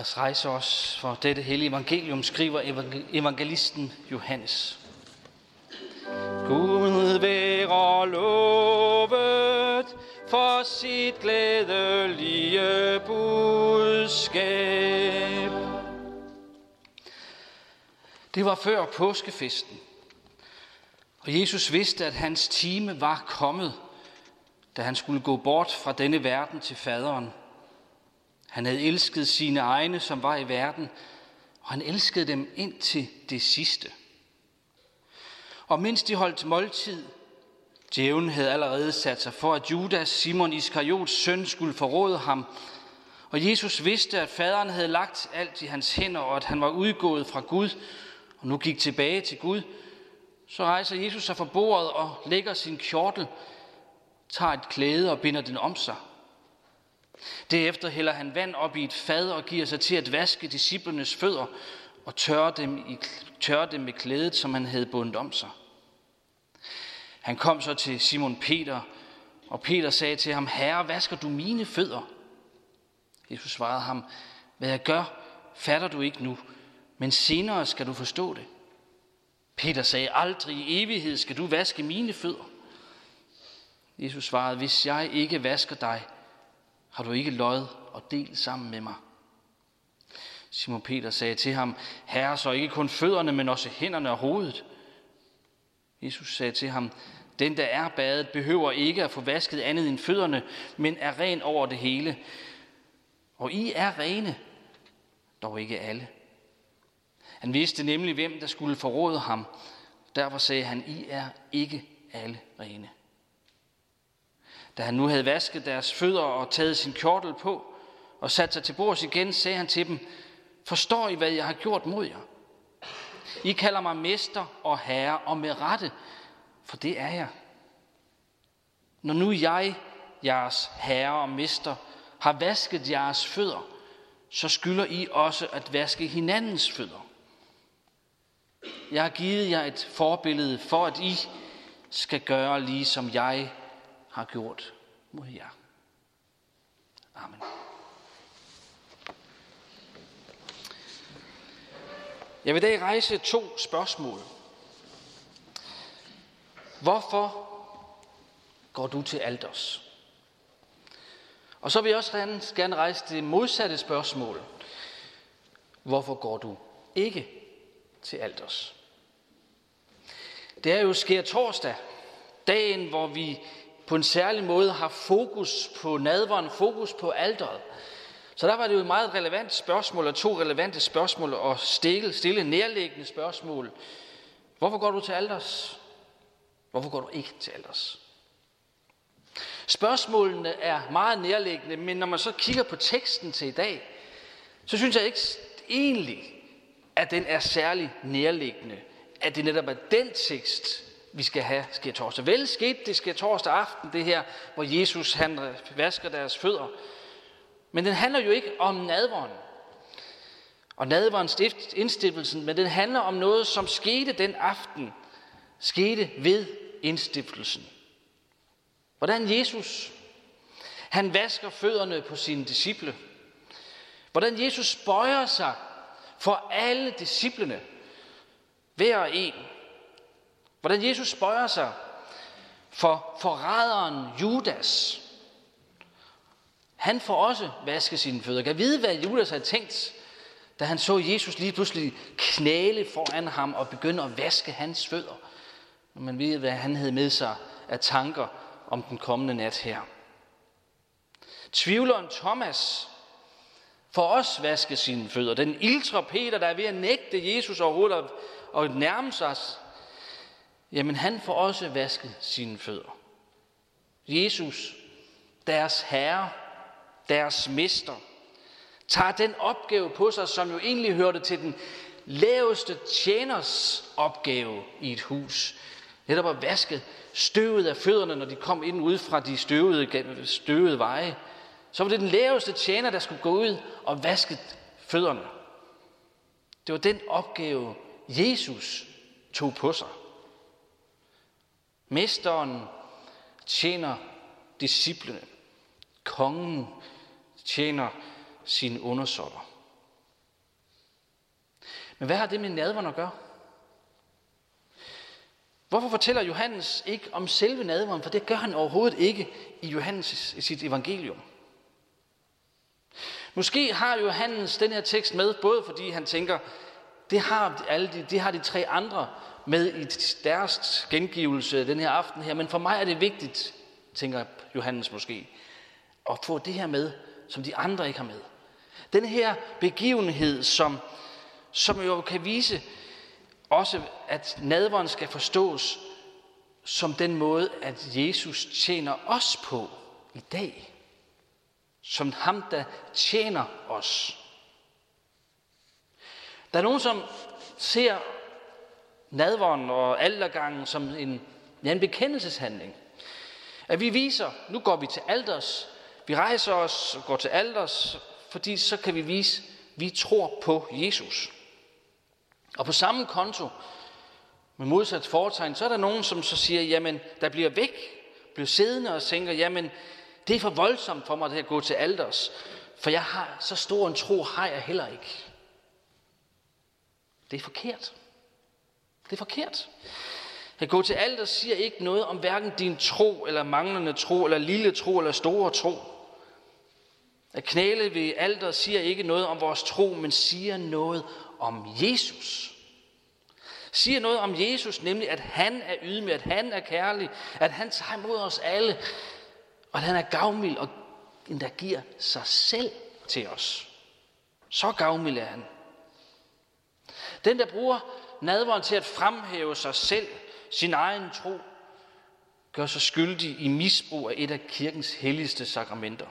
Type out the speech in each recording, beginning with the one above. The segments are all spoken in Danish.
Lad os rejse os for dette hellige evangelium, skriver evangelisten Johannes. Gud være lovet for sit glædelige budskab. Det var før påskefesten, og Jesus vidste, at hans time var kommet, da han skulle gå bort fra denne verden til faderen. Han havde elsket sine egne, som var i verden, og han elskede dem indtil det sidste. Og mens de holdt måltid, djævlen havde allerede sat sig for, at Judas, Simon Iskariots søn, skulle forråde ham. Og Jesus vidste, at faderen havde lagt alt i hans hænder, og at han var udgået fra Gud, og nu gik tilbage til Gud. Så rejser Jesus sig fra bordet og lægger sin kjortel, tager et klæde og binder den om sig. Derefter hælder han vand op i et fad og giver sig til at vaske disciplernes fødder og tørre dem med klædet, som han havde bundet om sig. Han kom så til Simon Peter, og Peter sagde til ham: Herre, vasker du mine fødder? Jesus svarede ham: Hvad jeg gør, fatter du ikke nu, men senere skal du forstå det. Peter sagde: Aldrig i evighed skal du vaske mine fødder. Jesus svarede: Hvis jeg ikke vasker dig, har du ikke lod og del sammen med mig. Simon Peter sagde til ham: Herre, så ikke kun fødderne, men også hænderne og hovedet. Jesus sagde til ham: Den, der er badet, behøver ikke at få vasket andet end fødderne, men er ren over det hele. Og I er rene, dog ikke alle. Han vidste nemlig, hvem der skulle forråde ham. Derfor sagde han: I er ikke alle rene. Da han nu havde vasket deres fødder og taget sin kjortel på og sat sig til bords igen, sagde han til dem: Forstår I, hvad jeg har gjort mod jer? I kalder mig mester og herre, og med rette, for det er jeg. Når nu jeg, jeres herre og mester, har vasket jeres fødder, så skylder I også at vaske hinandens fødder. Jeg har givet jer et forbillede for, at I skal gøre lige som jeg har gjort mod jer. Amen. Jeg vil i dag rejse 2 spørgsmål. Hvorfor går du til alters? Og så vil jeg også gerne rejse det modsatte spørgsmål. Hvorfor går du ikke til alters? Det er jo skærtorsdag, dagen, hvor vi på en særlig måde har fokus på nadveren, fokus på alteret. Så der var det jo et meget relevant spørgsmål, og 2 relevante spørgsmål, og stille nærliggende spørgsmål. Hvorfor går du til alters? Hvorfor går du ikke til alters? Spørgsmålene er meget nærliggende, men når man så kigger på teksten til i dag, så synes jeg ikke egentlig, at den er særlig nærliggende. At det netop er den tekst, vi skal have skærtorsdag. Vel skete det skærtorsdag aften, det her, hvor Jesus han vasker deres fødder. Men den handler jo ikke om nadveren og nadverens indstiftelsen, men den handler om noget, som skete den aften, skete ved indstiftelsen. Hvordan Jesus, han vasker fødderne på sine disciple. Hvordan Jesus bøjer sig for alle disciplene, hver og en. Hvordan Jesus bøjer sig for forræderen Judas. Han får også vasket sine fødder. Kan vide, hvad Judas havde tænkt, da han så Jesus lige pludselig knæle foran ham og begynde at vaske hans fødder. Når man ved, hvad han havde med sig af tanker om den kommende nat her. Tvivleren Thomas får også vasket sine fødder. Den iltre Peter, der er ved at nægte Jesus overhovedet og nærme sig, jamen han får også vasket sine fødder. Jesus, deres herre, deres mester, tager den opgave på sig, som jo egentlig hørte til den laveste tjeners opgave i et hus. Netop at vaske støvet af fødderne, når de kom ind ud fra de støvede veje. Så var det den laveste tjener, der skulle gå ud og vaske fødderne. Det var den opgave, Jesus tog på sig. Mesteren tjener disciplene. Kongen tjener sine undersåtter. Men hvad har det med nadveren at gøre? Hvorfor fortæller Johannes ikke om selve nadveren? For det gør han overhovedet ikke i Johannes i sit evangelium. Måske har Johannes den her tekst med, både fordi han tænker, det har de tre andre med i deres gengivelse den her aften her, men for mig er det vigtigt, tænker Johannes måske, at få det her med, som de andre ikke har med. Den her begivenhed, som jo kan vise også, at nadveren skal forstås som den måde, at Jesus tjener os på i dag. Som ham, der tjener os. Der er nogen, som ser nadveren og altergangen som en bekendelseshandling. At vi viser, nu går vi til alters, vi rejser os og går til alters, fordi så kan vi vise, at vi tror på Jesus. Og på samme konto, med modsat foretegn, så er der nogen, som så siger, jamen, der bliver væk, bliver siddende og tænker, jamen, det er for voldsomt for mig at gå til alters, for jeg har så stor en tro, har jeg heller ikke. Det er forkert. Det er forkert. At gå til alters siger ikke noget om hverken din tro, eller manglende tro, eller lille tro, eller store tro. At knæle ved alters siger ikke noget om vores tro, men siger noget om Jesus. Siger noget om Jesus, nemlig at han er ydmyg, at han er kærlig, at han tager imod os alle, og at han er gavmild og endda giver sig selv til os. Så gavmild er han. Den, der bruger nadveren til at fremhæve sig selv, sin egen tro, gør sig skyldig i misbrug af et af kirkens helligste sakramenter.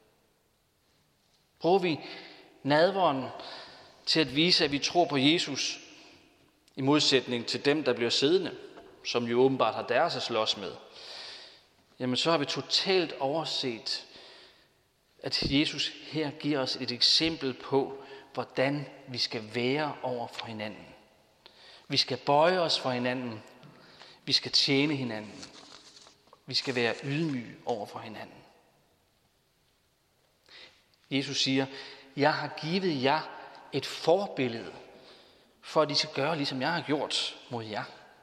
Bruger vi nadveren til at vise, at vi tror på Jesus, i modsætning til dem, der bliver siddende, som jo åbenbart har deres at slås med, jamen så har vi totalt overset, at Jesus her giver os et eksempel på, hvordan vi skal være over for hinanden. Vi skal bøje os for hinanden. Vi skal tjene hinanden. Vi skal være ydmyge over for hinanden. Jesus siger, jeg har givet jer et forbillede, for at I skal gøre, ligesom jeg har gjort mod jer.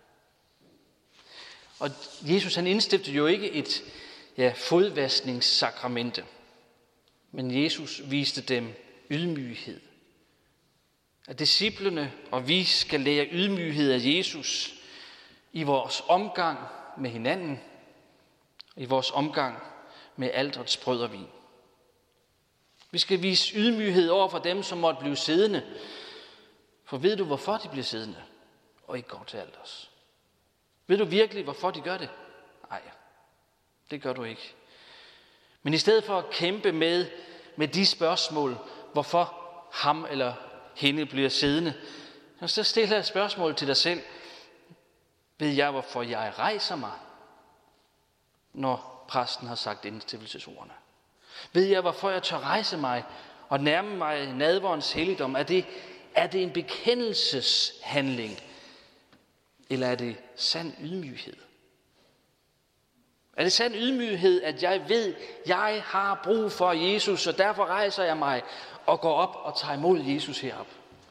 Og Jesus han indstiftede jo ikke et fodvaskningssakramente, men Jesus viste dem ydmyghed. At disciplene og vi skal lære ydmyghed af Jesus i vores omgang med hinanden, i vores omgang med alterets brød og vin. Vi skal vise ydmyghed over for dem, som måtte blive siddende. For ved du, hvorfor de bliver siddende og ikke går til alters? Ved du virkelig, hvorfor de gør det? Nej, det gør du ikke. Men i stedet for at kæmpe med de spørgsmål, hvorfor ham eller hende bliver siddende, så stiller jeg spørgsmål til dig selv. Ved jeg, hvorfor jeg rejser mig, når præsten har sagt indstiftelsesordene? Ved jeg, hvorfor jeg tør rejse mig og nærme mig nadverens helligdom? Er det en bekendelseshandling, eller er det sand ydmyghed? Er det sand ydmyghed, at jeg ved, jeg har brug for Jesus, og derfor rejser jeg mig og går op og tager imod Jesus herop?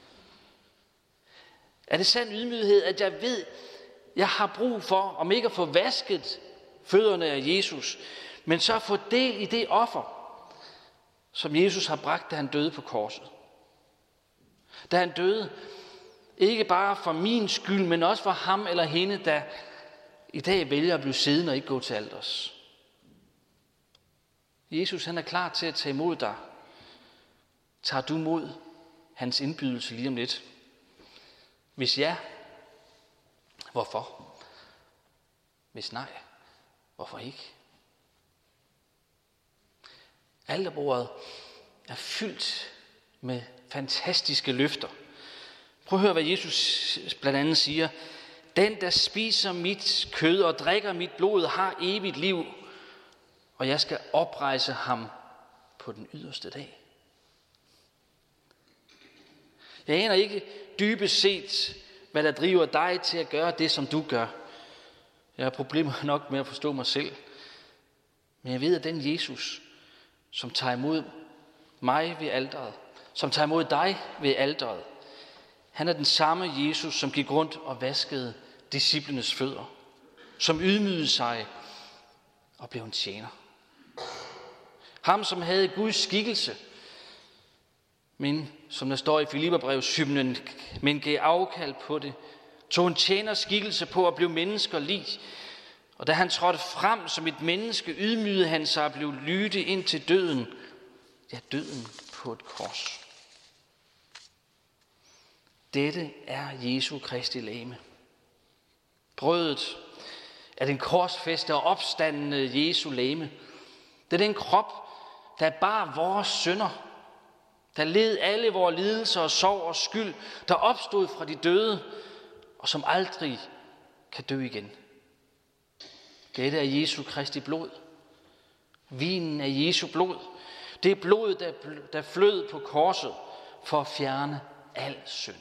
Er det sand ydmyghed, at jeg ved, jeg har brug for, om ikke at få vasket fødderne af Jesus, men så at få del i det offer, som Jesus har bragt, da han døde på korset? Da han døde, ikke bare for min skyld, men også for ham eller hende, der i dag vælger at blive siddende og ikke gå til alters. Jesus han er klar til at tage imod dig. Tager du mod hans indbydelse lige om lidt? Hvis ja, hvorfor? Hvis nej, hvorfor ikke? Alterbordet er fyldt med fantastiske løfter. Prøv at høre, hvad Jesus blandt andet siger. Den, der spiser mit kød og drikker mit blod, har evigt liv, og jeg skal oprejse ham på den yderste dag. Jeg aner ikke dybest set, hvad der driver dig til at gøre det, som du gør. Jeg har problemer nok med at forstå mig selv. Men jeg ved, at den Jesus, som tager imod mig ved alteret, som tager imod dig ved alteret, Han er den samme Jesus, som gik rundt og vaskede disciplenes fødder, som ydmygede sig og blev en tjener. Ham, som havde Guds skikkelse, men som der står i Filipperbrevshymnen, men gav afkald på det, tog en tjeners skikkelse på at blive mennesker lig. Og da han trådte frem som et menneske, ydmygede han sig og blev lydig ind til døden. Ja, døden på et kors. Dette er Jesu Kristi legeme. Brødet er den korsfæste og opstandende Jesu legeme. Det er den krop, der bar vores synder, der led alle vores lidelser og sorg og skyld, der opstod fra de døde, og som aldrig kan dø igen. Dette er Jesu Kristi blod. Vinen er Jesu blod. Det er blod, der flød på korset for at fjerne al synd.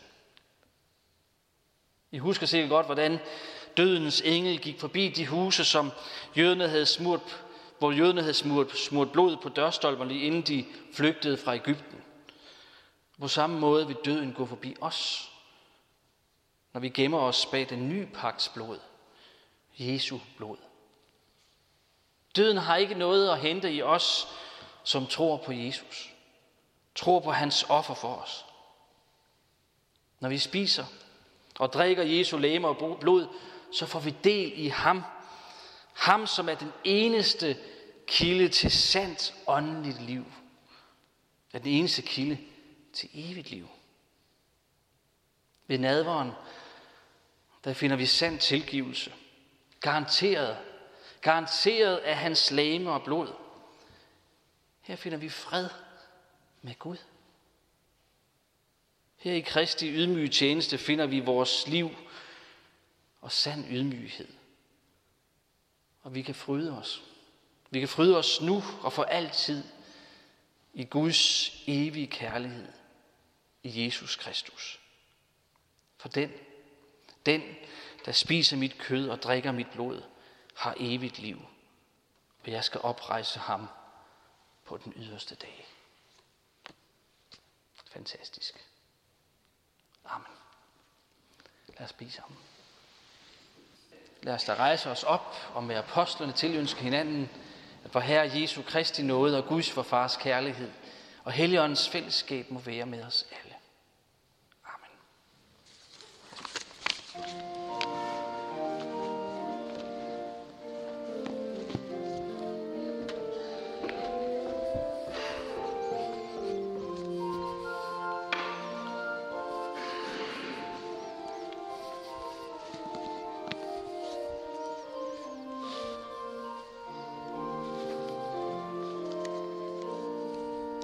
I husker sikkert godt, hvordan dødens engel gik forbi de huse, som jøderne havde smurt blod på dørstolperne, inden de flygtede fra Egypten. På samme måde vil døden gå forbi os, når vi gemmer os bag den nye pagts blod, Jesu blod. Døden har ikke noget at hente i os, som tror på Jesus, tror på hans offer for os. Når vi spiser og drikker Jesu legeme og blod, så får vi del i ham. Ham, som er den eneste kilde til sandt åndeligt liv. Er den eneste kilde til evigt liv. Ved nadveren, der finder vi sand tilgivelse. Garanteret af hans legeme og blod. Her finder vi fred med Gud. Her i Kristi ydmyge tjeneste finder vi vores liv og sand ydmyghed. Og vi kan fryde os. Vi kan fryde os nu og for altid i Guds evige kærlighed i Jesus Kristus. For den, der spiser mit kød og drikker mit blod, har evigt liv, og jeg skal oprejse ham på den yderste dag. Fantastisk. Amen. Lad os bede sammen. Lad os da rejse os op og med apostlene tilønske hinanden, at vor Herre Jesu Kristi nåde og Guds vor Fars kærlighed og Helligåndens fællesskab må være med os alle.